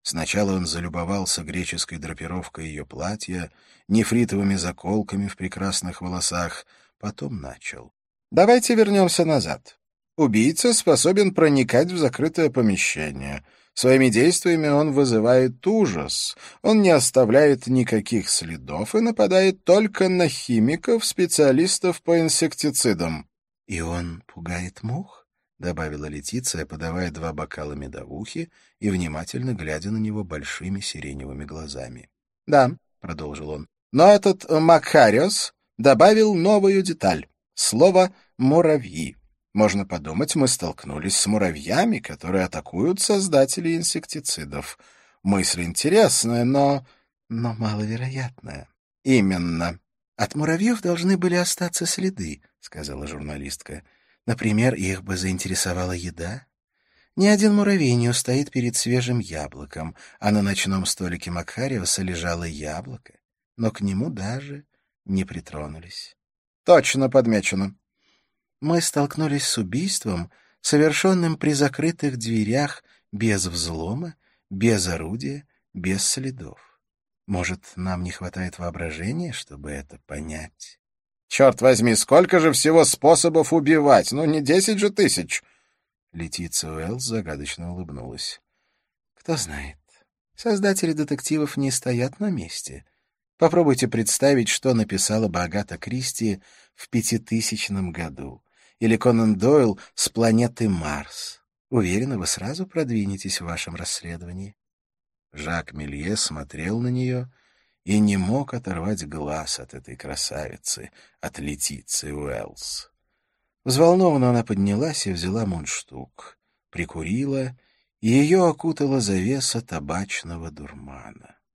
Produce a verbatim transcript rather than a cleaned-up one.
Сначала он залюбовался греческой драпировкой ее платья, нефритовыми заколками в прекрасных волосах, потом начал. «Давайте вернемся назад. Убийца способен проникать в закрытое помещение. Своими действиями он вызывает ужас. Он не оставляет никаких следов и нападает только на химиков, специалистов по инсектицидам». «И он пугает мух?» — добавила Летиция, подавая два бокала медовухи и внимательно глядя на него большими сиреневыми глазами. «Да», — продолжил он, — «но этот Макариос добавил новую деталь — слово «муравьи». Можно подумать, мы столкнулись с муравьями, которые атакуют создателей инсектицидов. Мысль интересная, но... но маловероятная». «Именно. От муравьев должны были остаться следы», — сказала журналистка. «Например, их бы заинтересовала еда. Ни один муравей не устоит перед свежим яблоком, а на ночном столике Макариуса лежало яблоко, но к нему даже не притронулись». «Точно подмечено». «Мы столкнулись с убийством, совершенным при закрытых дверях, без взлома, без орудия, без следов. Может, нам не хватает воображения, чтобы это понять?» «Черт возьми, сколько же всего способов убивать? Ну, не десять же тысяч!» Летиция Уэллс загадочно улыбнулась. «Кто знает. Создатели детективов не стоят на месте. Попробуйте представить, что написала бы Агата Кристи в пятитысячном году. Или Конан Дойл с планеты Марс. Уверена, вы сразу продвинетесь в вашем расследовании». Жак Мелье смотрел на нее и не мог оторвать глаз от этой красавицы, от Летиции Уэллс. Взволнованно она поднялась и взяла мундштук, прикурила, и ее окутала завеса табачного дурмана.